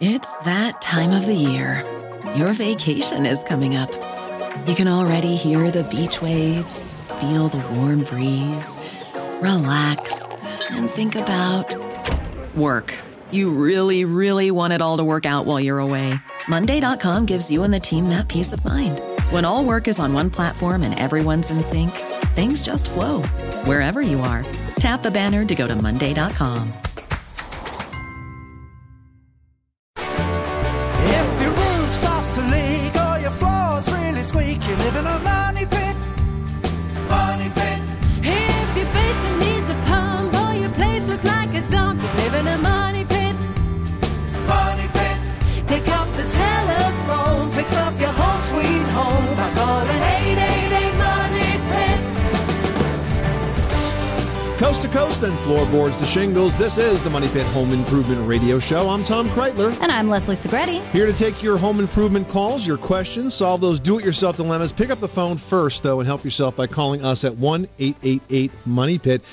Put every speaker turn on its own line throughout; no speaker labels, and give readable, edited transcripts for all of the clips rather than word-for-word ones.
It's that time of the year. Your vacation is coming up. You can already hear the beach waves, feel the warm breeze, relax, and think about work. You really, really want it all to work out while you're away. Monday.com gives you and the team that peace of mind. When all work is on one platform and everyone's in sync, things just flow. Wherever you are, tap the banner to go to Monday.com.
If your roof starts to leak or your floor's really squeak, you live in a money pit. Money pit.
If your basement needs a pump or your place looks like a dump, you live in a money pit.
Money pit.
Pick up the telephone, fix up your home sweet home by calling 888 Money Pit.
Coast to coast and floorboards to shingles, this is the Money Pit Home Improvement Radio Show. I'm Tom Kreitler.
And I'm Leslie Segretti.
Here to take your home improvement calls, your questions, solve those do-it-yourself dilemmas. Pick up the phone first, though, and help yourself by calling us at 1-888-MONEY-PIT,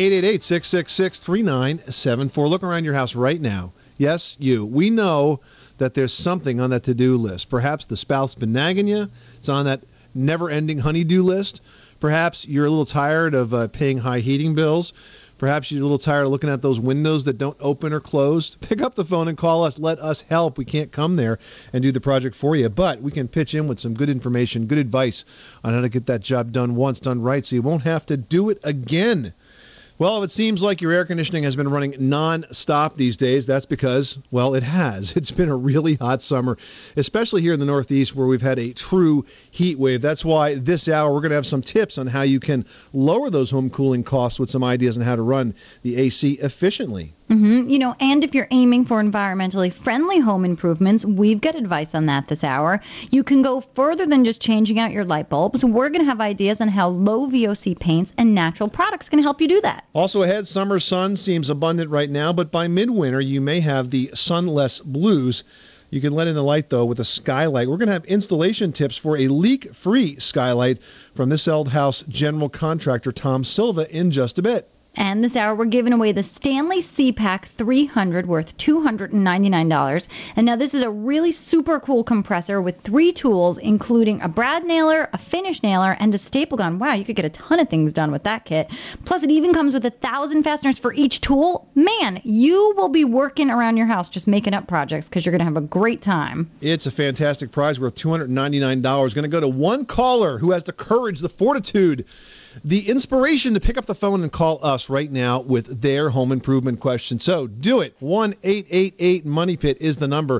888-666-3974. Look around your house right now. Yes, you. We know that there's something on that to-do list. Perhaps the spouse's been nagging you. It's on that never-ending honey-do list. Perhaps you're a little tired of paying high heating bills. Perhaps you're a little tired of looking at those windows that don't open or close. Pick up the phone and call us. Let us help. We can't come there and do the project for you, but we can pitch in with some good information, good advice on how to get that job done once, done right, so you won't have to do it again. Well, if it seems like your air conditioning has been running non-stop these days, that's because, well, it has. It's been a really hot summer, especially here in the Northeast where we've had a true heat wave. That's why this hour we're going to have some tips on how you can lower those home cooling costs with some ideas on how to run the AC efficiently.
Mm-hmm. And if you're aiming for environmentally friendly home improvements, we've got advice on that this hour. You can go further than just changing out your light bulbs. We're going to have ideas on how low VOC paints and natural products can help you do that.
Also ahead, summer sun seems abundant right now, but by midwinter, you may have the sunless blues. You can let in the light, though, with a skylight. We're going to have installation tips for a leak-free skylight from this old house general contractor, Tom Silva, in just a bit.
And this hour, we're giving away the Stanley CPAC 300 worth $299. And now this is a really super cool compressor with 3 tools, including a brad nailer, a finish nailer, and a staple gun. Wow, you could get a ton of things done with that kit. Plus, it even comes with 1,000 fasteners for each tool. Man, you will be working around your house just making up projects because you're going to have a great time.
It's a fantastic prize worth $299. Going to go to one caller who has the courage, the fortitude, the inspiration to pick up the phone and call us right now with their home improvement question. So do it. 1-888-MONEY-PIT is the number.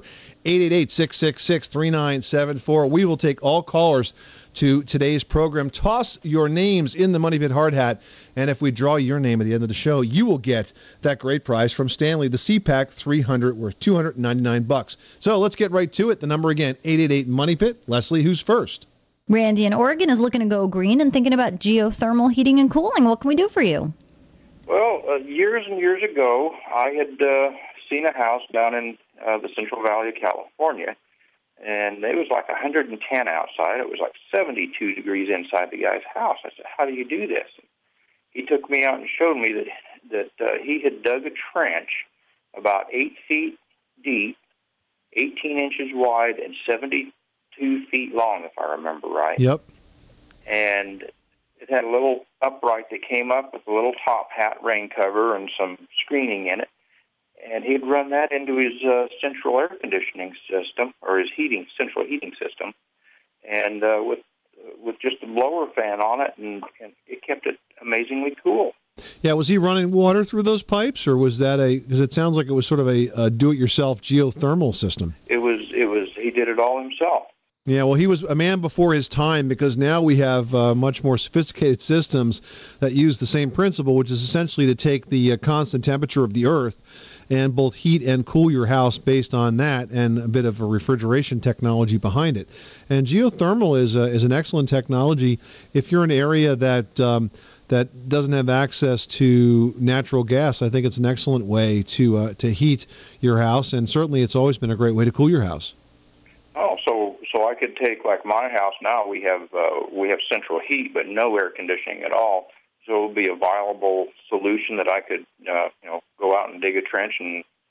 888-666-3974. We will take all callers to today's program. Toss your names in the Money Pit hard hat, and if we draw your name at the end of the show, you will get that great prize from Stanley, the CPAC 300 worth $299. So let's get right to it. The number again, 888-MONEY-PIT. Leslie, who's first?
Randy in Oregon is looking to go green and thinking about geothermal heating and cooling. What can we do for you?
Well, years and years ago, I had seen a house down in the Central Valley of California, and it was like 110 outside. It was like 72 degrees inside the guy's house. I said, how do you do this? He took me out and showed me that he had dug a trench about 8 feet deep, 18 inches wide, and 72 feet long, if I remember right.
Yep.
And it had a little upright that came up with a little top hat rain cover and some screening in it. And he'd run that into his central air conditioning system, or his central heating system, and with just a blower fan on it, and it kept it amazingly cool.
Yeah, was he running water through those pipes, or was that because it sounds like it was sort of a do-it-yourself geothermal system? It was.
He did it all himself.
Yeah, well, he was a man before his time, because now we have much more sophisticated systems that use the same principle, which is essentially to take the constant temperature of the earth and both heat and cool your house based on that, and a bit of a refrigeration technology behind it. And geothermal is an excellent technology if you're in an area that doesn't have access to natural gas. I think it's an excellent way to heat your house, and certainly it's always been a great way to cool your house.
Oh, so I could take, like my house now, we have central heat but no air conditioning at all. So it would be a viable solution that I could go out and dig a trench and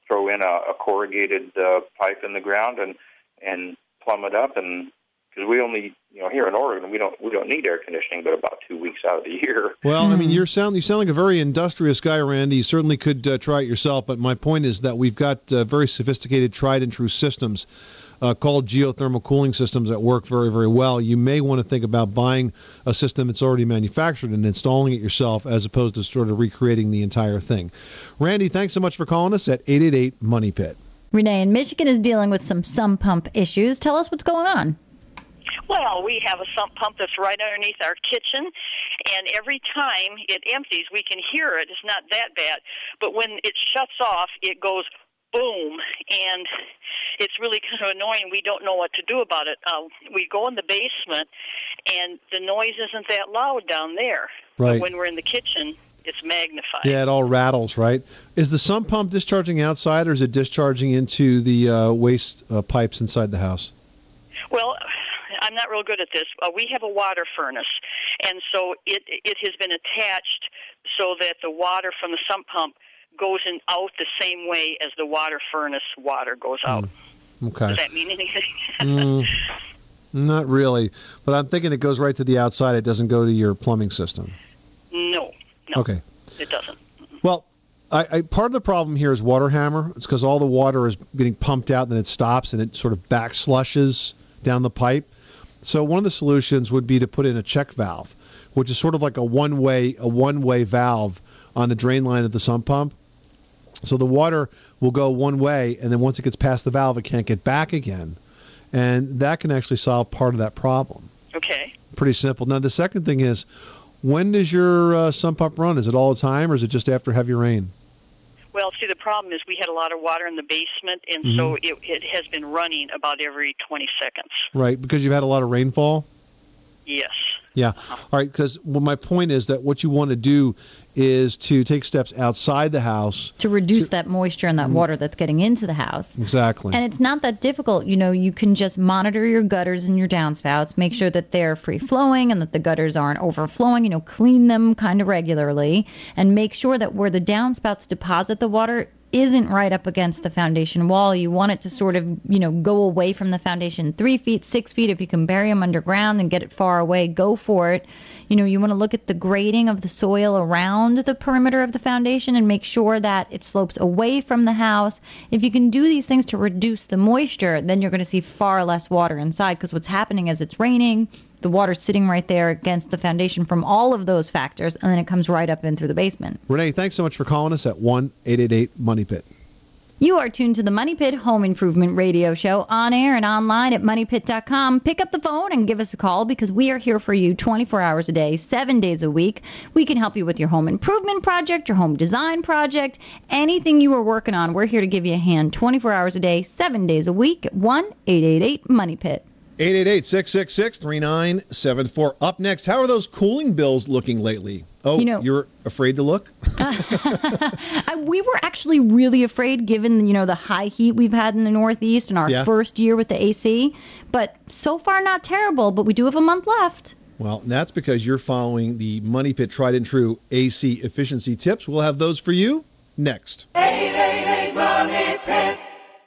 throw in a corrugated pipe in the ground and plumb it up, and because we only, here in Oregon, we don't need air conditioning, but about 2 weeks out of the year.
Well, I mean, you sound like a very industrious guy, Randy. You certainly could try it yourself, but my point is that we've got very sophisticated, tried and true systems called geothermal cooling systems that work very, very well. You may want to think about buying a system that's already manufactured and installing it yourself, as opposed to sort of recreating the entire thing. Randy, thanks so much for calling us at 888-MONEY-PIT.
Renee in Michigan is dealing with some sump pump issues. Tell us what's going on.
Well, we have a sump pump that's right underneath our kitchen, and every time it empties, we can hear it. It's not that bad, but when it shuts off, it goes boom, and it's really kind of annoying. We don't know what to do about it. We go in the basement, and the noise isn't that loud down there.
Right.
But when we're in the kitchen, it's magnified.
Yeah, it all rattles, right? Is the sump pump discharging outside, or is it discharging into the waste pipes inside the house?
Well, I'm not real good at this. We have a water furnace, and so it has been attached so that the water from the sump pump goes out the same way as the water furnace water goes out.
Okay.
Does that mean anything?
Not really, but I'm thinking it goes right to the outside. It doesn't go to your plumbing system.
No.
Okay.
It doesn't.
Well, I part of the problem here is water hammer. It's because all the water is getting pumped out, and then it stops, and it sort of back slushes down the pipe. So one of the solutions would be to put in a check valve, which is sort of like a one-way valve on the drain line of the sump pump. So the water will go one way, and then once it gets past the valve, it can't get back again. And that can actually solve part of that problem.
Okay.
Pretty simple. Now, the second thing is, when does your sump pump run? Is it all the time, or is it just after heavy rain?
Well, see, the problem is we had a lot of water in the basement, and so it has been running about every 20 seconds.
Right, because you've had a lot of rainfall?
Yes.
Yeah. All right, because my point is that what you want to do is to take steps outside the house.
To reduce that moisture and that water that's getting into the house.
Exactly.
And it's not that difficult. You can just monitor your gutters and your downspouts, make sure that they're free-flowing and that the gutters aren't overflowing, clean them kind of regularly, and make sure that where the downspouts deposit the water isn't right up against the foundation wall. You want it to sort of, go away from the foundation 3 feet, 6 feet. If you can bury them underground and get it far away, go for it. You want to look at the grading of the soil around the perimeter of the foundation and make sure that it slopes away from the house. If you can do these things to reduce the moisture, then you're going to see far less water inside, because what's happening as it's raining, the water's sitting right there against the foundation from all of those factors, and then it comes right up in through the basement.
Renee, thanks so much for calling us at 1-888-MONEY-PIT.
You are tuned to the Money Pit Home Improvement Radio Show, on air and online at MoneyPit.com. Pick up the phone and give us a call, because we are here for you 24 hours a day, 7 days a week. We can help you with your home improvement project, your home design project, anything you are working on. We're here to give you a hand 24 hours a day, 7 days a week at 1-888-MONEY-PIT.
888-666-3974. Up next, how are those cooling bills looking lately? Oh, you're afraid to look?
We were actually really afraid, given, the high heat we've had in the Northeast in our first year with the AC. But so far, not terrible, but we do have a month left.
Well, that's because you're following the Money Pit tried and true AC efficiency tips. We'll have those for you next.
888 Money Pit.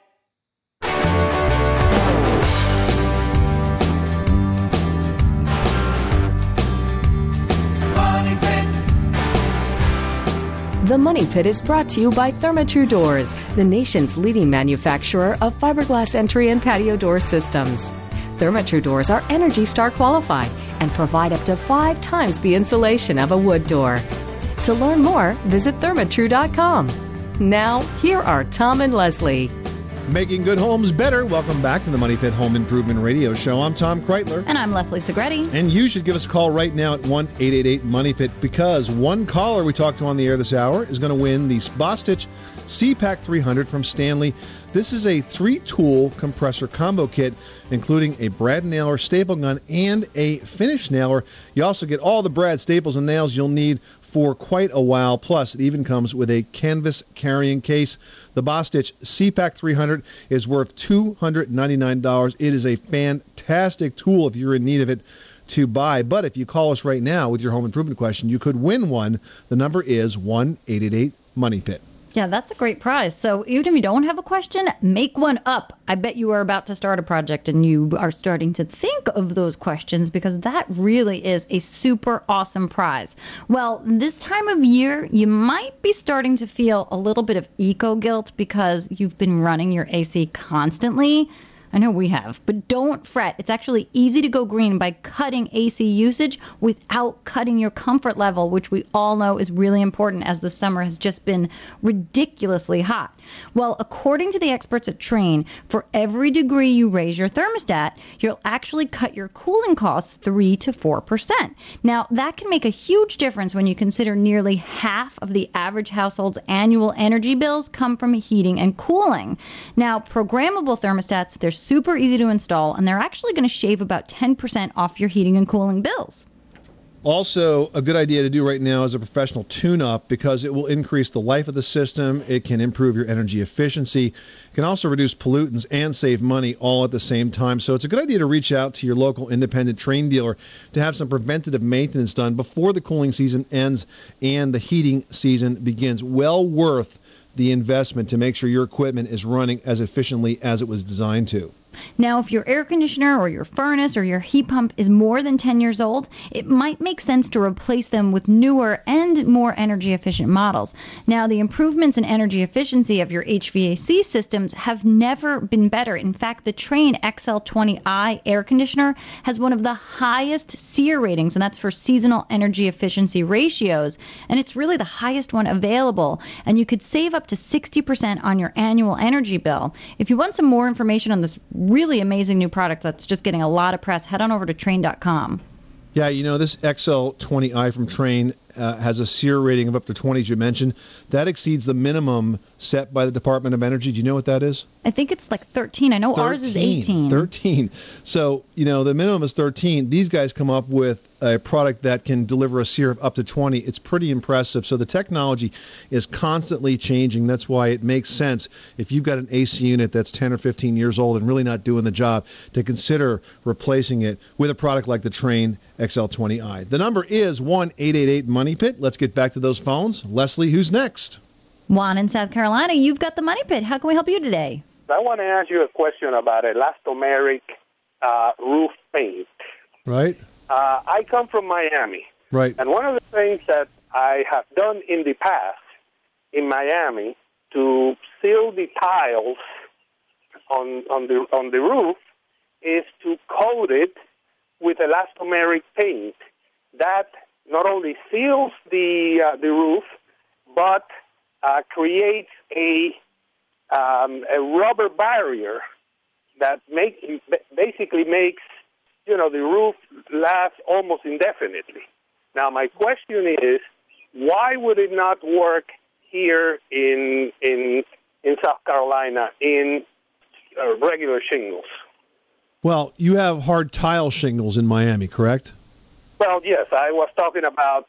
The Money Pit is brought to you by Therma-Tru Doors, the nation's leading manufacturer of fiberglass entry and patio door systems. Therma-Tru Doors are ENERGY STAR qualified and provide up to 5 times the insulation of a wood door. To learn more, visit thermatru.com. Now, here are Tom and Leslie.
Making good homes better. Welcome back to the Money Pit Home Improvement Radio Show. I'm Tom Kreitler.
And I'm Leslie Segretti.
And you should give us a call right now at 1-888-MONEY-PIT, because one caller we talked to on the air this hour is going to win the Bostitch C-Pack 300 from Stanley. This is a 3-tool compressor combo kit, including a brad nailer, staple gun, and a finish nailer. You also get all the brad, staples, and nails you'll need for quite a while. Plus, it even comes with a canvas carrying case. The Bostitch C-Pack 300 is worth $299. It is a fantastic tool if you're in need of it to buy. But if you call us right now with your home improvement question, you could win one. The number is 1-888-MONEY-PIT.
Yeah, that's a great prize. So even if you don't have a question, make one up. I bet you are about to start a project and you are starting to think of those questions because that really is a super awesome prize. Well, this time of year, you might be starting to feel a little bit of eco-guilt because you've been running your AC constantly. I know we have, but don't fret. It's actually easy to go green by cutting AC usage without cutting your comfort level, which we all know is really important as the summer has just been ridiculously hot. Well, according to the experts at Trane, for every degree you raise your thermostat, you'll actually cut your cooling costs 3 to 4%. Now, that can make a huge difference when you consider nearly half of the average household's annual energy bills come from heating and cooling. Now, programmable thermostats, they're super easy to install, and they're actually going to shave about 10% off your heating and cooling bills.
Also, a good idea to do right now is a professional tune-up because it will increase the life of the system. It can improve your energy efficiency. It can also reduce pollutants and save money all at the same time. So it's a good idea to reach out to your local independent Trane dealer to have some preventative maintenance done before the cooling season ends and the heating season begins. Well worth the investment to make sure your equipment is running as efficiently as it was designed to.
Now, if your air conditioner or your furnace or your heat pump is more than 10 years old, it might make sense to replace them with newer and more energy efficient models. Now, the improvements in energy efficiency of your HVAC systems have never been better. In fact, the Trane XL20i air conditioner has one of the highest SEER ratings, and that's for seasonal energy efficiency ratios, and it's really the highest one available, and you could save up to 60% on your annual energy bill. If you want some more information on this really amazing new product that's just getting a lot of press, head on over to Trane.com.
Yeah, you know, this XL20i from Trane has a SEER rating of up to 20, as you mentioned. That exceeds the minimum set by the Department of Energy. Do you know what that is?
I think it's like 13. I know 13. Ours is 18.
13. So, you know, the minimum is 13. These guys come up with a product that can deliver a SEER of up to 20. It's pretty impressive. So the technology is constantly changing. That's why it makes sense if you've got an AC unit that's 10 or 15 years old and really not doing the job to consider replacing it with a product like the Trane XL20i. The number is 1-888-MONEY-PIT. Let's get back to those phones. Leslie, who's next?
Juan in South Carolina, you've got the Money Pit. How can we help you today?
I want to ask you a question about elastomeric roof paint.
Right.
I come from Miami.
Right.
And one of the things that I have done in the past in Miami to seal the tiles on the roof is to coat it with elastomeric paint. That not only seals the roof, but creates a rubber barrier that basically makes the roof last almost indefinitely. Now, my question is, why would it not work here in South Carolina in regular shingles?
Well, you have hard tile shingles in Miami, correct?
Well, yes, I was talking about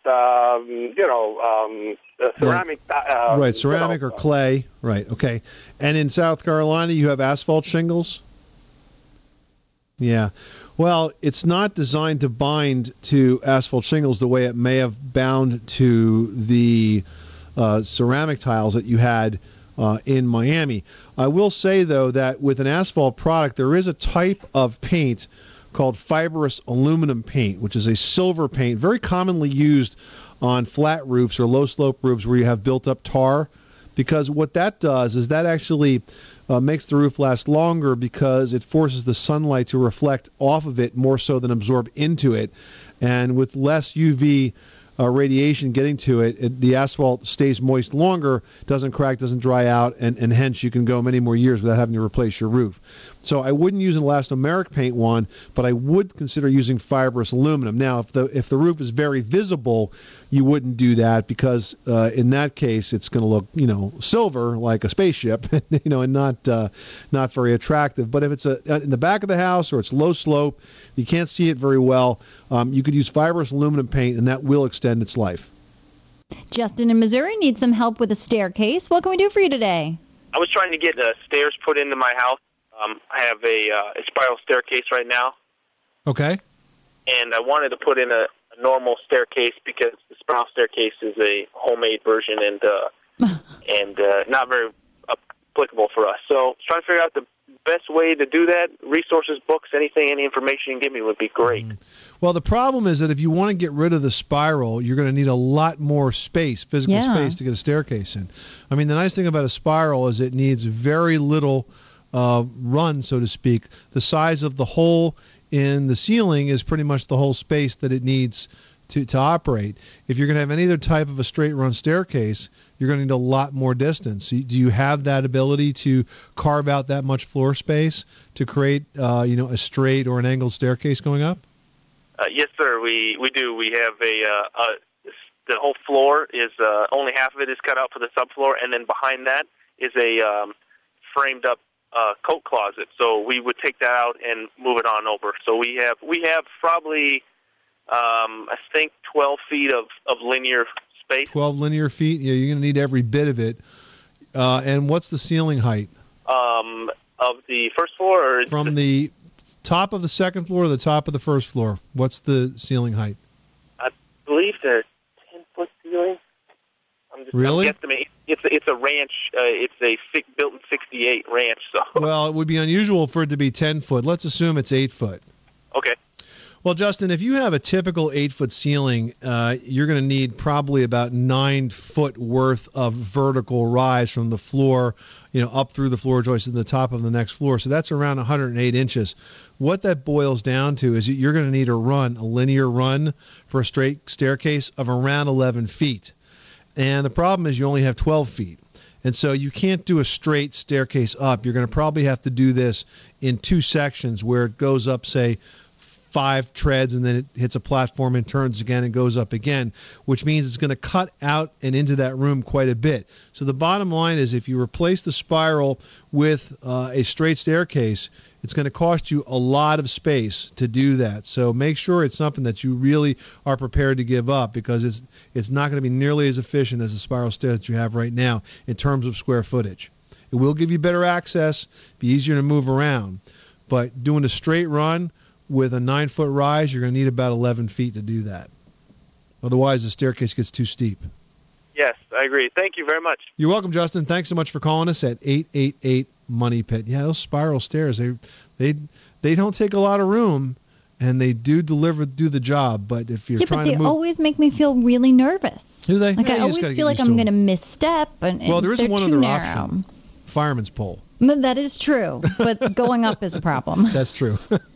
ceramic.
Right, ceramic or clay. Right, okay. And in South Carolina, you have asphalt shingles? Yeah. Well, it's not designed to bind to asphalt shingles the way it may have bound to the ceramic tiles that you had in Miami. I will say, though, that with an asphalt product, there is a type of paint called fibrous aluminum paint, which is a silver paint, very commonly used on flat roofs or low-slope roofs where you have built-up tar, because what that does is that actually makes the roof last longer because it forces the sunlight to reflect off of it more so than absorb into it. And with less UV radiation getting to it, the asphalt stays moist longer, doesn't crack, doesn't dry out, and hence you can go many more years without having to replace your roof. So I wouldn't use an elastomeric paint one, but I would consider using fibrous aluminum. Now, if the roof is very visible, you wouldn't do that because in that case it's going to look, silver like a spaceship, and not very attractive. But if it's in the back of the house or it's low slope, you can't see it very well, you could use fibrous aluminum paint, and that will extend its life.
Justin in Missouri needs some help with a staircase. What can we do for you today?
I was trying to get stairs put into my house. I have a spiral staircase right now.
Okay.
And I wanted to put in a normal staircase because the spiral staircase is a homemade version, and and not very applicable for us. So trying to figure out the best way to do that. Resources, books, anything, any information you can give me would be great.
Well, the problem is that if you want to get rid of the spiral, you're going to need a lot more space, physical space, to get a staircase in. I mean, the nice thing about a spiral is it needs very little run, so to speak. The size of the hole in the ceiling is pretty much the whole space that it needs to operate. If you're going to have any other type of a straight run staircase, you're going to need a lot more distance. Do you have that ability to carve out that much floor space to create a straight or an angled staircase going up?
Yes, sir. We do. We have the whole floor is only half of it is cut out for the subfloor, and then behind that is a framed up coat closet. So we would take that out and move it on over. So we have probably I think 12 feet of linear space. 12
linear feet? Yeah, you're going to need every bit of it. And what's the ceiling height?
Of the first floor? Or
from the top of the second floor to the top of the first floor, what's the ceiling height?
I believe they're 10-foot ceiling.
Really?
I'm guesstimating. It's a ranch. It's a built in 68 ranch. So.
Well, it would be unusual for it to be 10 foot. Let's assume it's 8 foot.
Okay.
Well, Justin, if you have a typical 8-foot ceiling, you're going to need probably about 9 foot worth of vertical rise from the floor, up through the floor joist to the top of the next floor. So that's around 108 inches. What that boils down to is you're going to need a linear run for a straight staircase of around 11 feet. And the problem is you only have 12 feet. And so you can't do a straight staircase up. You're going to probably have to do this in 2 sections where it goes up, say, 5 treads, and then it hits a platform and turns again and goes up again, which means it's going to cut out and into that room quite a bit. So the bottom line is if you replace the spiral with a straight staircase, it's going to cost you a lot of space to do that. So make sure it's something that you really are prepared to give up, because it's not going to be nearly as efficient as the spiral stair that you have right now in terms of square footage. It will give you better access, be easier to move around, but doing a straight run with a 9-foot rise, you're going to need about 11 feet to do that. Otherwise, the staircase gets too steep.
Yes, I agree. Thank you very much.
You're welcome, Justin. Thanks so much for calling us at 888-MONEY-PIT. Yeah, those spiral stairs, they don't take a lot of room, and they do the job. But if you're trying to move...
they always make me feel really nervous.
Do they?
Like, I always feel like I'm going to misstep, and
well, there is one other
narrow.
option. Fireman's pole.
That is true, but going up is a problem.
That's true.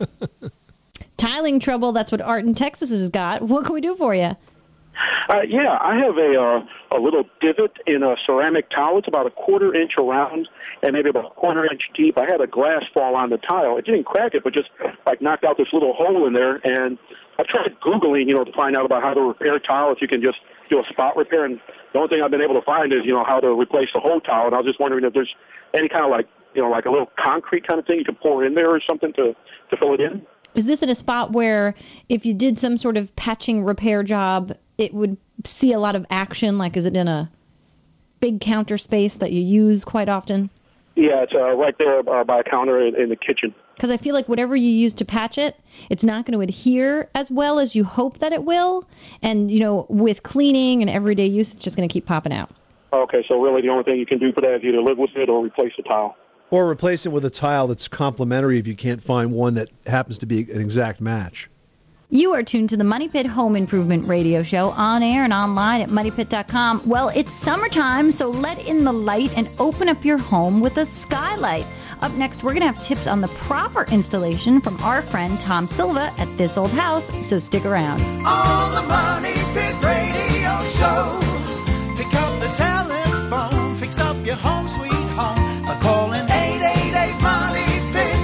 Tiling trouble, that's what Art in Texas has got. What can we do for you?
Yeah, I have a little divot in a ceramic tile. It's about a 1/4 inch around and maybe about 1/4 inch deep. I had a glass fall on the tile. It didn't crack it, but just knocked out this little hole in there. And I tried Googling, to find out about how to repair tile, if you can just do a spot repair. And the only thing I've been able to find is, how to replace the whole tile. And I was just wondering if there's any kind of like a little concrete kind of thing you could pour in there or something to fill it in.
Is this at a spot where if you did some sort of patching repair job, it would see a lot of action? Like, is it in a big counter space that you use quite often?
Yeah, it's right there by a counter in the kitchen.
Because I feel like whatever you use to patch it, it's not going to adhere as well as you hope that it will. And, with cleaning and everyday use, it's just going to keep popping out.
Okay, so really the only thing you can do for that is either live with it or replace the tile.
Or replace it with a tile that's complementary if you can't find one that happens to be an exact match.
You are tuned to the Money Pit Home Improvement Radio Show, on air and online at MoneyPit.com. Well, it's summertime, so let in the light and open up your home with a skylight. Up next, we're going to have tips on the proper installation from our friend Tom Silva at This Old House, so stick around.
On the Money Pit Radio Show, pick up the telephone, fix up your home sweet home by calling 888-MONEY-PIT.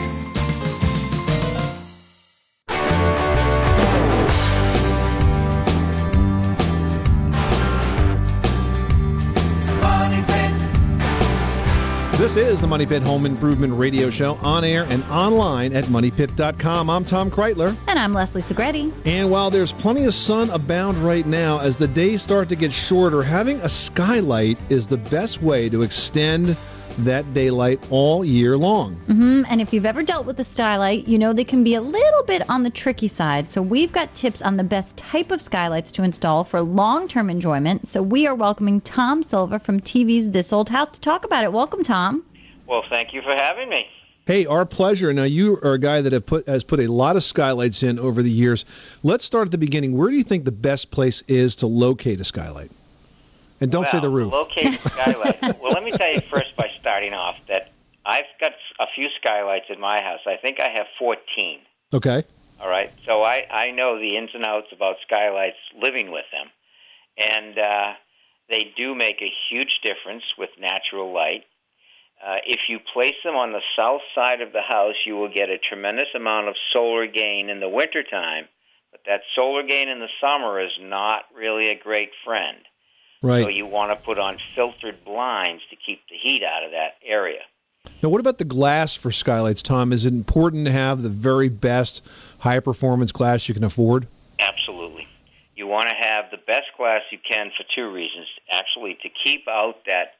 This is the Money Pit Home Improvement Radio Show, on air and online at MoneyPit.com. I'm Tom Kreitler.
And I'm Leslie Segretti.
And while there's plenty of sun abound right now, as the days start to get shorter, having a skylight is the best way to extend that daylight all year long.
And if you've ever dealt with a skylight, you know they can be a little bit on the tricky side. So we've got tips on the best type of skylights to install for long-term enjoyment. So we are welcoming Tom Silva from TV's This Old House to talk about it. Welcome, Tom.
Well, thank you for having me.
Hey, our pleasure. Now, you are a guy that has put a lot of skylights in over the years. Let's start at the beginning. Where do you think the best place is to locate a skylight? And don't say the roof.
Locate a skylight. Well, let me tell you first by starting off that I've got a few skylights in my house. I think I have 14.
Okay.
All right. So I know the ins and outs about skylights living with them. And they do make a huge difference with natural light. If you place them on the south side of the house, you will get a tremendous amount of solar gain in the wintertime. But that solar gain in the summer is not really a great friend.
Right.
So you want to put on filtered blinds to keep the heat out of that area.
Now, what about the glass for skylights, Tom? Is it important to have the very best high-performance glass you can afford?
Absolutely. You want to have the best glass you can for two reasons. Actually, to keep out that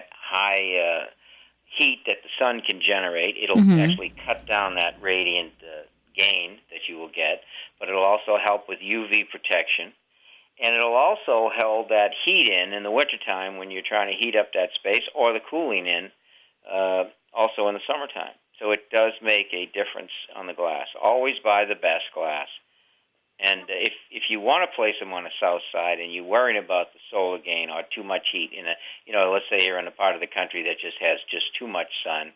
high heat that the sun can generate. It'll actually cut down that radiant gain that you will get, but it'll also help with UV protection. And it'll also hold that heat in the wintertime when you're trying to heat up that space, or the cooling in also in the summertime. So it does make a difference on the glass. Always buy the best glass. And if you want to place them on the south side and you're worrying about the solar gain or too much heat let's say you're in a part of the country that just has too much sun,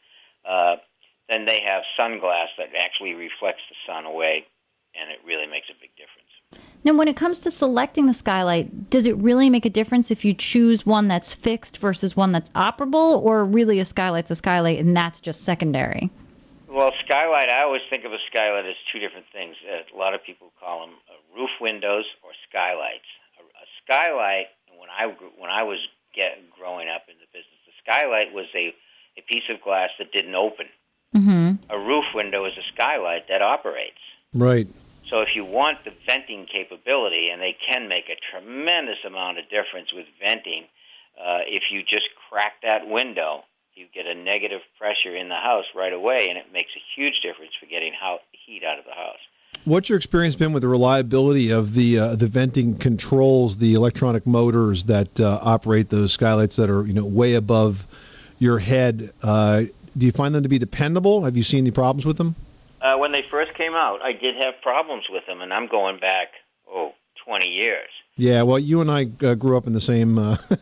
then they have sunglass that actually reflects the sun away, and it really makes a big difference.
Now, when it comes to selecting the skylight, does it really make a difference if you choose one that's fixed versus one that's operable, or really a skylight's a skylight and that's just secondary?
Well, skylight, I always think of a skylight as two different things. A lot of people call them roof windows or skylights. A skylight, when I was growing up in the business, the skylight was a piece of glass that didn't open. A roof window is a skylight that operates.
Right.
So if you want the venting capability, and they can make a tremendous amount of difference with venting, if you just crack that window, you get a negative pressure in the house right away, and it makes a huge difference for getting heat out of the house.
What's your experience been with the reliability of the venting controls, the electronic motors that operate those skylights that are way above your head? Do you find them to be dependable? Have you seen any problems with them?
When they first came out, I did have problems with them, and I'm going back 20 years.
Yeah, well, you and I grew up in the same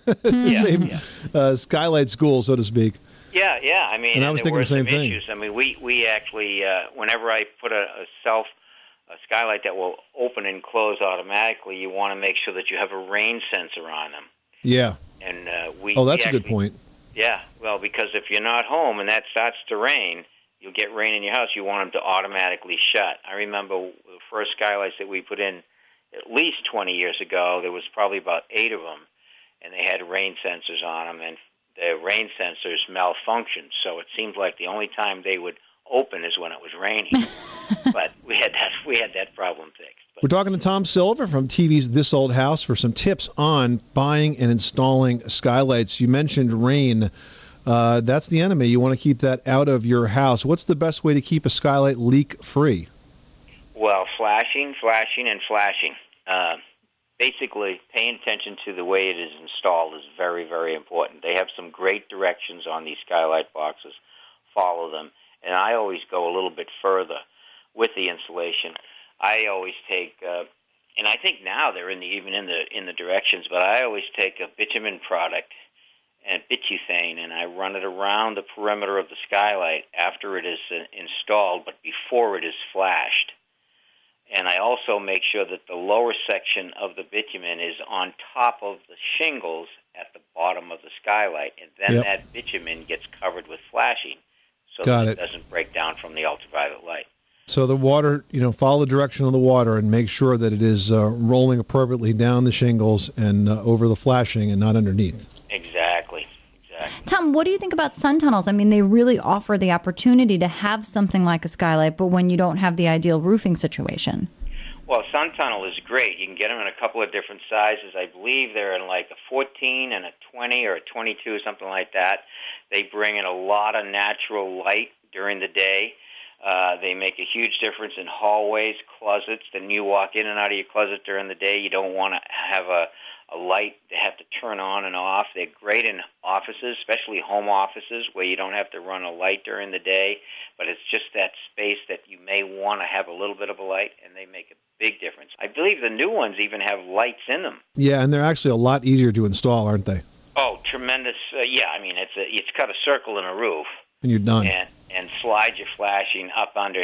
skylight school, so to speak.
Yeah. I mean,
and I was thinking the same thing.
Issues. I mean, we actually, whenever I put a skylight that will open and close automatically, you want to make sure that you have a rain sensor on them.
Yeah.
And
that's a good point.
Yeah, well, because if you're not home and that starts to rain, you'll get rain in your house. You want them to automatically shut. I remember the first skylights that we put in at least 20 years ago. There was probably about 8 of them, and they had rain sensors on them, and the rain sensors malfunctioned. So it seemed like the only time they would open is when it was raining. But we had that problem fixed. But
we're talking to Tom Silva from TV's This Old House for some tips on buying and installing skylights. You mentioned rain. That's the enemy. You want to keep that out of your house. What's the best way to keep a skylight leak-free?
Well, flashing, and flashing. Basically, paying attention to the way it is installed is very, very important. They have some great directions on these skylight boxes. Follow them. And I always go a little bit further with the installation. I always take, and I think now they're even in the directions, but I always take a bitumen product and butane, and I run it around the perimeter of the skylight after it is installed, but before it is flashed. And I also make sure that the lower section of the bitumen is on top of the shingles at the bottom of the skylight, and then that bitumen gets covered with flashing so that it doesn't break down from the ultraviolet light.
So the water, follow the direction of the water and make sure that it is rolling appropriately down the shingles and over the flashing and not underneath.
Exactly.
Tom, what do you think about sun tunnels? I mean, they really offer the opportunity to have something like a skylight, but when you don't have the ideal roofing situation.
Well, Sun Tunnel is great. You can get them in a couple of different sizes. I believe they're in like a 14 and a 20 or a 22, something like that. They bring in a lot of natural light during the day. They make a huge difference in hallways, closets. Then you walk in and out of your closet during the day. You don't want to have a light they have to turn on and off. They're great in offices, especially home offices, where you don't have to run a light during the day, but it's just that space that you may want to have a little bit of a light, and they make a big difference. I believe the new ones even have lights in them.
Yeah, and they're actually a lot easier to install, aren't they?
Oh, tremendous. Yeah, I mean, it's cut a circle in a roof.
And you're done.
And slide your flashing up under.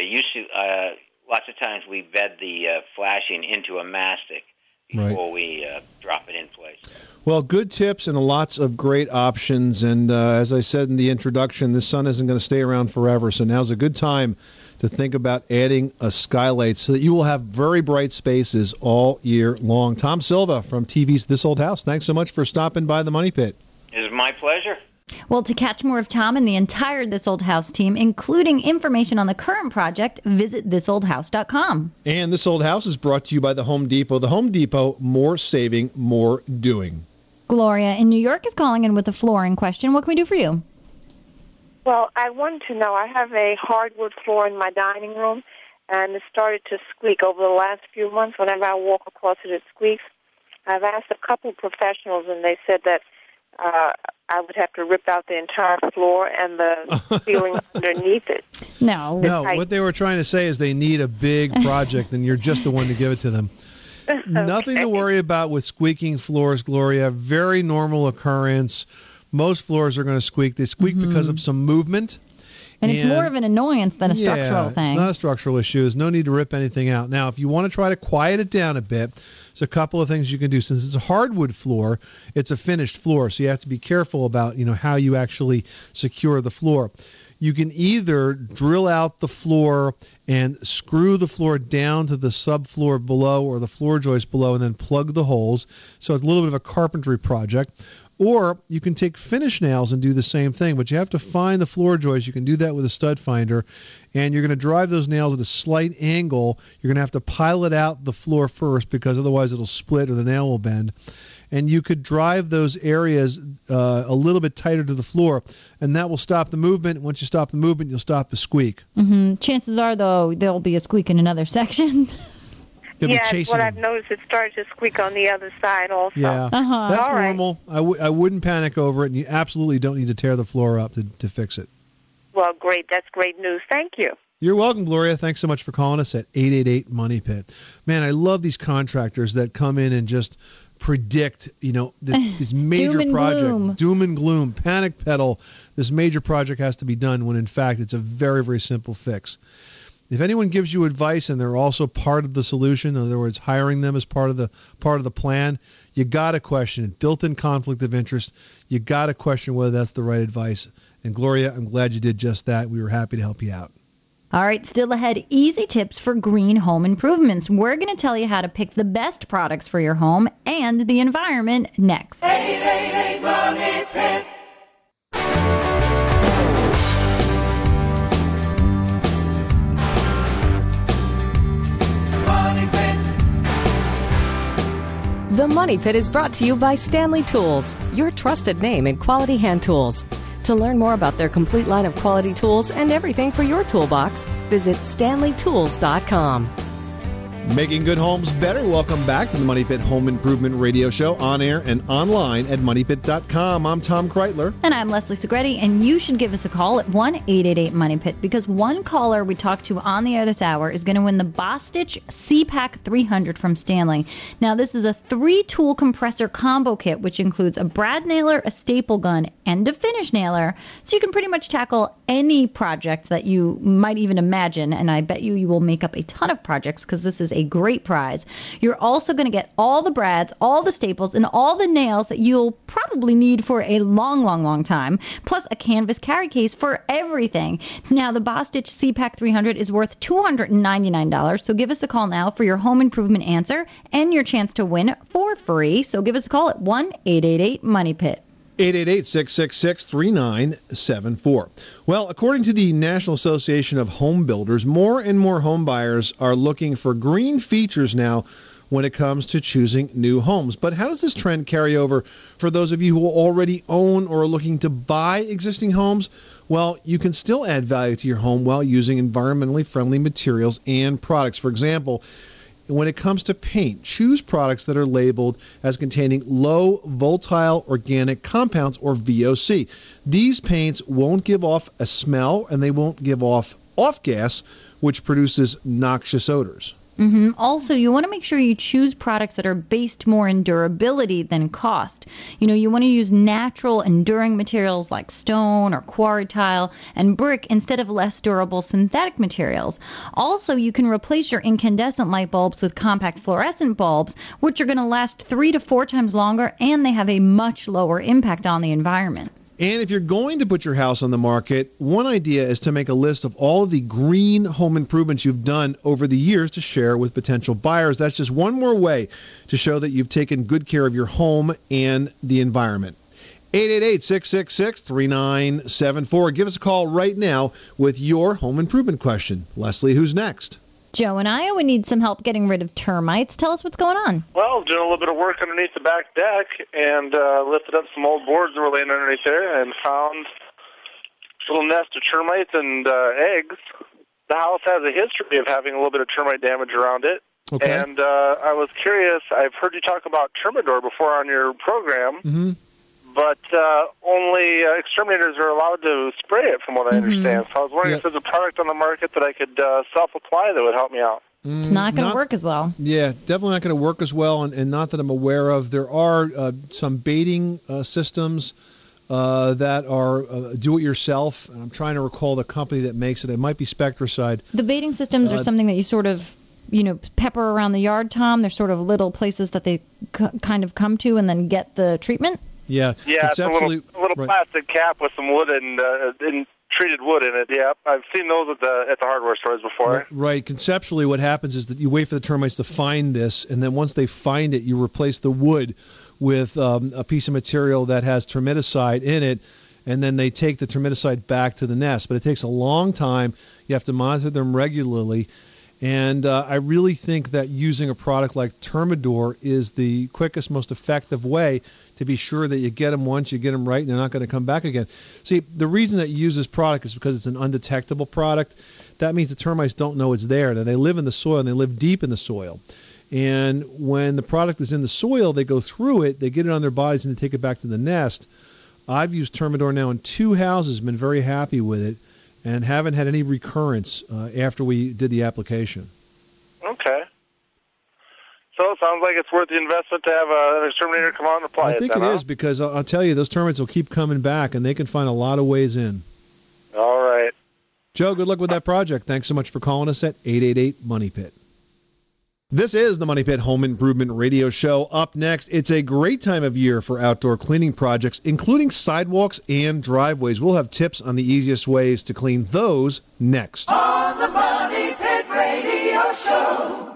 Lots of times we bed the flashing into a mastic before we drop it in place.
Well, good tips and lots of great options. And as I said in the introduction, the sun isn't going to stay around forever. So now's a good time to think about adding a skylight so that you will have very bright spaces all year long. Tom Silva from TV's This Old House, thanks so much for stopping by the Money Pit.
It's my pleasure.
Well, to catch more of Tom and the entire This Old House team, including information on the current project, visit thisoldhouse.com.
And This Old House is brought to you by the Home Depot. The Home Depot, more saving, more doing.
Gloria in New York is calling in with a flooring question. What can we do for you?
Well, I wanted to know, I have a hardwood floor in my dining room, and it started to squeak over the last few months. Whenever I walk across it, it squeaks. I've asked a couple of professionals, and they said that I would have to rip out the entire floor and the ceiling underneath it.
No,
what they were trying to say is they need a big project, and you're just the one to give it to them. Nothing to worry about with squeaking floors, Gloria. Very normal occurrence. Most floors are going to squeak. They squeak because of some movement.
And it's more of an annoyance than a structural thing.
It's not a structural issue. There's no need to rip anything out. Now, if you want to try to quiet it down a bit, there's a couple of things you can do. Since it's a hardwood floor, it's a finished floor, so you have to be careful about how you actually secure the floor. You can either drill out the floor and screw the floor down to the subfloor below or the floor joist below and then plug the holes. So it's a little bit of a carpentry project. Or you can take finish nails and do the same thing, but you have to find the floor joist. You can do that with a stud finder, and you're going to drive those nails at a slight angle. You're going to have to pilot out the floor first because otherwise it'll split or the nail will bend. And you could drive those areas a little bit tighter to the floor, and that will stop the movement. Once you stop the movement, you'll stop the squeak.
Mm-hmm. Chances are, though, there'll be a squeak in another section.
What I've noticed, it started to squeak on the other side also.
Yeah, that's normal. I wouldn't panic over it, and you absolutely don't need to tear the floor up to fix it.
Well, great. That's great news. Thank you.
You're welcome, Gloria. Thanks so much for calling us at 888-MONEY-PIT. Man, I love these contractors that come in and just predict, this major project. Doom and gloom, panic pedal. This major project has to be done when, in fact, it's a very, very simple fix. If anyone gives you advice and they're also part of the solution, in other words, hiring them as part of the plan, you got to question it. Built-in conflict of interest. You got to question whether that's the right advice. And Gloria, I'm glad you did just that. We were happy to help you out.
All right, still ahead, easy tips for green home improvements. We're going to tell you how to pick the best products for your home and the environment next.
888 Money Pit.
The Money Pit is brought to you by Stanley Tools, your trusted name in quality hand tools. To learn more about their complete line of quality tools and everything for your toolbox, visit StanleyTools.com.
Making good homes better. Welcome back to the Money Pit Home Improvement Radio Show, on air and online at MoneyPit.com. I'm Tom Kreitler.
And I'm Leslie Segretti, and you should give us a call at 1-888-MONEY-PIT because one caller we talked to on the air this hour is going to win the Bostitch C-Pack 300 from Stanley. Now, this is a 3-tool compressor combo kit, which includes a brad nailer, a staple gun, and a finish nailer, so you can pretty much tackle any project that you might even imagine, and I bet you will make up a ton of projects because this is a great prize. You're also going to get all the brads, all the staples, and all the nails that you'll probably need for a long, long, long time, plus a canvas carry case for everything. Now, the Bostitch C-Pack 300 is worth $299, so give us a call now for your home improvement answer and your chance to win for free. So give us a call at 1-888-MONEY-PIT.
888-666-3974. Well, according to the National Association of Home Builders, more and more home buyers are looking for green features now when it comes to choosing new homes. But how does this trend carry over for those of you who already own or are looking to buy existing homes? Well, you can still add value to your home while using environmentally friendly materials and products. For example, when it comes to paint, choose products that are labeled as containing low volatile organic compounds, or VOC. These paints won't give off a smell, and they won't give off gas, which produces noxious odors.
Also, you want to make sure you choose products that are based more in durability than cost. You want to use natural, enduring materials like stone or quarry tile and brick instead of less durable synthetic materials. Also, you can replace your incandescent light bulbs with compact fluorescent bulbs, which are going to last 3 to 4 times longer, and they have a much lower impact on the environment.
And if you're going to put your house on the market, one idea is to make a list of all of the green home improvements you've done over the years to share with potential buyers. That's just one more way to show that you've taken good care of your home and the environment. 888-666-3974. Give us a call right now with your home improvement question. Leslie, who's next?
Joe in Iowa need some help getting rid of termites. Tell us what's going on.
Well, doing a little bit of work underneath the back deck and lifted up some old boards that were laying underneath there and found a little nest of termites and eggs. The house has a history of having a little bit of termite damage around it.
Okay.
And I was curious, I've heard you talk about Termidor before on your program, but only exterminators are allowed to spray it, from what I understand. So I was wondering if there's a product on the market that I could self-apply that would help me out.
It's not going to work as well.
Yeah, definitely not going to work as well, and not that I'm aware of. There are some baiting systems that are do-it-yourself. I'm trying to recall the company that makes it. It might be Spectracide.
The baiting systems are something that you sort of, pepper around the yard, Tom. They're sort of little places that they kind of come to and then get the treatment.
Yeah,
it's a little plastic cap with some wood and treated wood in it. Yeah, I've seen those at the hardware stores before.
Right. Conceptually, what happens is that you wait for the termites to find this, and then once they find it, you replace the wood with a piece of material that has termiticide in it, and then they take the termiticide back to the nest. But it takes a long time. You have to monitor them regularly. And I really think that using a product like Termidor is the quickest, most effective way to be sure that you get them once, you get them right, and they're not going to come back again. See, the reason that you use this product is because it's an undetectable product. That means the termites don't know it's there. Now, they live in the soil, and they live deep in the soil. And when the product is in the soil, they go through it, they get it on their bodies, and they take it back to the nest. I've used Termidor now in 2 houses, been very happy with it, and haven't had any recurrence after we did the application.
Okay. So it sounds like it's worth the investment to have an exterminator come out and apply it.
I think it is, because I'll tell you, those termites will keep coming back, and they can find a lot of ways in.
All right.
Joe, good luck with that project. Thanks so much for calling us at 888-MONEY-PIT. This is the Money Pit Home Improvement Radio Show. Up next, it's a great time of year for outdoor cleaning projects, including sidewalks and driveways. We'll have tips on the easiest ways to clean those next.
On the Money Pit Radio Show.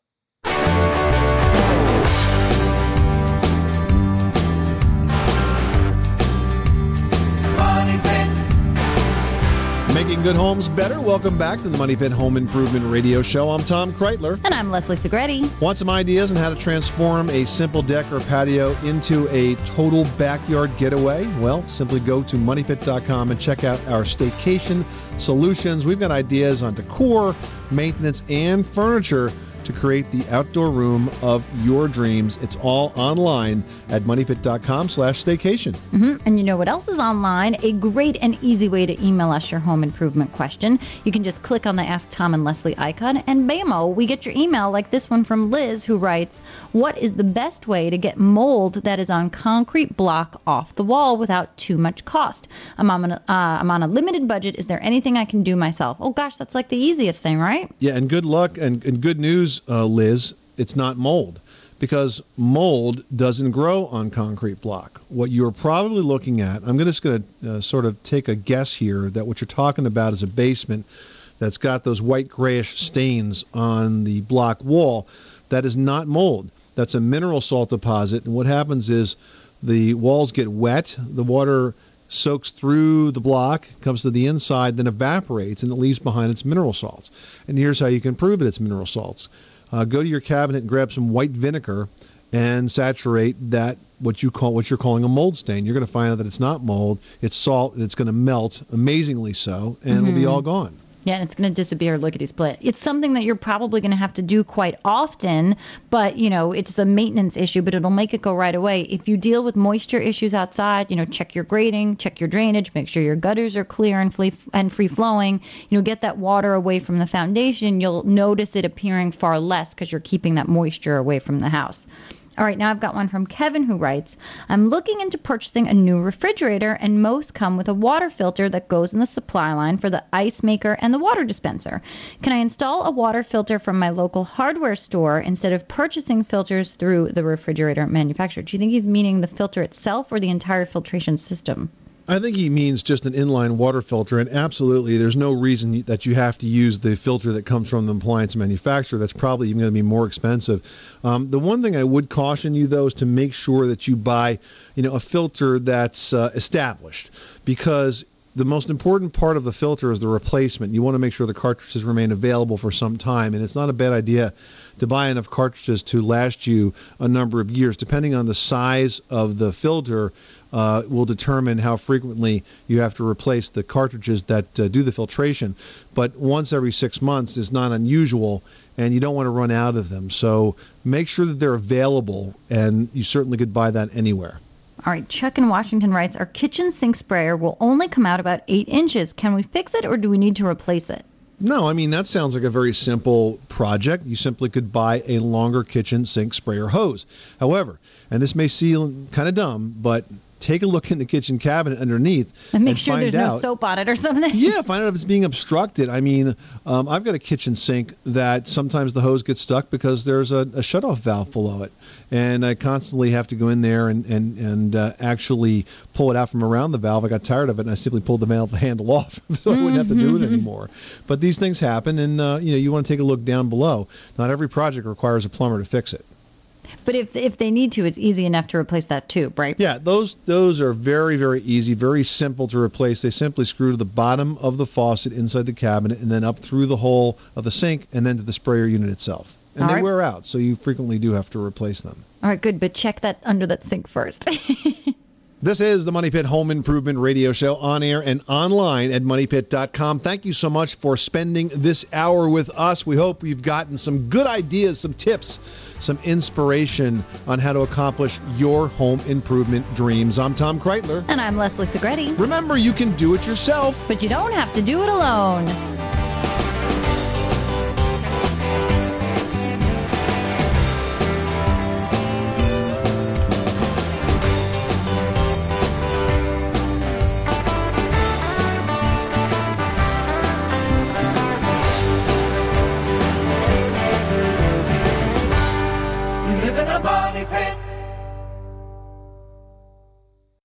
Money Pit.
Making good homes better. Welcome back to the Money Pit Home Improvement Radio Show. I'm Tom Kreitler.
And I'm Leslie Segretti.
Want some ideas on how to transform a simple deck or patio into a total backyard getaway? Well, simply go to moneypit.com and check out our staycation solutions. We've got ideas on decor, maintenance, and furniture to create the outdoor room of your dreams. It's all online at moneypit.com/staycation.
And you know what else is online? A great and easy way to email us your home improvement question. You can just click on the Ask Tom and Leslie icon, and bammo, we get your email like this one from Liz, who writes, what is the best way to get mold that is on concrete block off the wall without too much cost? I'm on a limited budget. Is there anything I can do myself? Oh gosh, that's like the easiest thing, right?
Yeah, and good luck and good news, Liz, it's not mold, because mold doesn't grow on concrete block. What you're probably looking at, I'm just going to sort of take a guess here that what you're talking about is a basement that's got those white grayish stains on the block wall. That is not mold. That's a mineral salt deposit, and what happens is the walls get wet, the water soaks through the block, comes to the inside, then evaporates, and it leaves behind its mineral salts. And here's how you can prove that it's mineral salts. Go to your cabinet and grab some white vinegar and saturate that, what you're calling a mold stain. You're going to find out that it's not mold, it's salt, and it's going to melt, amazingly so, and it'll be all gone.
Yeah, and it's going to disappear lickety-split. It's something that you're probably going to have to do quite often, but, it's a maintenance issue, but it'll make it go right away. If you deal with moisture issues outside, check your grading, check your drainage, make sure your gutters are clear and free-flowing. Get that water away from the foundation. You'll notice it appearing far less because you're keeping that moisture away from the house. All right, now I've got one from Kevin who writes, I'm looking into purchasing a new refrigerator, and most come with a water filter that goes in the supply line for the ice maker and the water dispenser. Can I install a water filter from my local hardware store instead of purchasing filters through the refrigerator manufacturer? Do you think he's meaning the filter itself or the entire filtration system?
I think he means just an inline water filter, and absolutely, there's no reason that you have to use the filter that comes from the appliance manufacturer. That's probably even going to be more expensive. The one thing I would caution you, though, is to make sure that you buy, a filter that's established, because the most important part of the filter is the replacement. You want to make sure the cartridges remain available for some time, and it's not a bad idea to buy enough cartridges to last you a number of years. Depending on the size of the filter, will determine how frequently you have to replace the cartridges that do the filtration. But once every 6 months is not unusual, and you don't want to run out of them. So make sure that they're available, and you certainly could buy that anywhere.
All right, Chuck in Washington writes, our kitchen sink sprayer will only come out about 8 inches. Can we fix it, or do we need to replace it?
No, I mean, that sounds like a very simple project. You simply could buy a longer kitchen sink sprayer hose. However, and this may seem kind of dumb, but take a look in the kitchen cabinet underneath
and make sure there's no soap on it or something.
Yeah, find out if it's being obstructed. I mean, I've got a kitchen sink that sometimes the hose gets stuck because there's a shutoff valve below it. And I constantly have to go in there and actually pull it out from around the valve. I got tired of it, and I simply pulled the valve handle off so I wouldn't have to do it anymore. But these things happen, and you want to take a look down below. Not every project requires a plumber to fix it.
But if they need to, it's easy enough to replace that tube, right?
Yeah, those are very, very easy, very simple to replace. They simply screw to the bottom of the faucet inside the cabinet and then up through the hole of the sink and then to the sprayer unit itself. And they wear out, so you frequently do have to replace them.
All right, good, but check that under that sink first.
This is the Money Pit Home Improvement Radio Show, on air and online at MoneyPit.com. Thank you so much for spending this hour with us. We hope you've gotten some good ideas, some tips, some inspiration on how to accomplish your home improvement dreams. I'm Tom Kreitler.
And I'm Leslie Segretti.
Remember, you can do it yourself,
but you don't have to do it alone.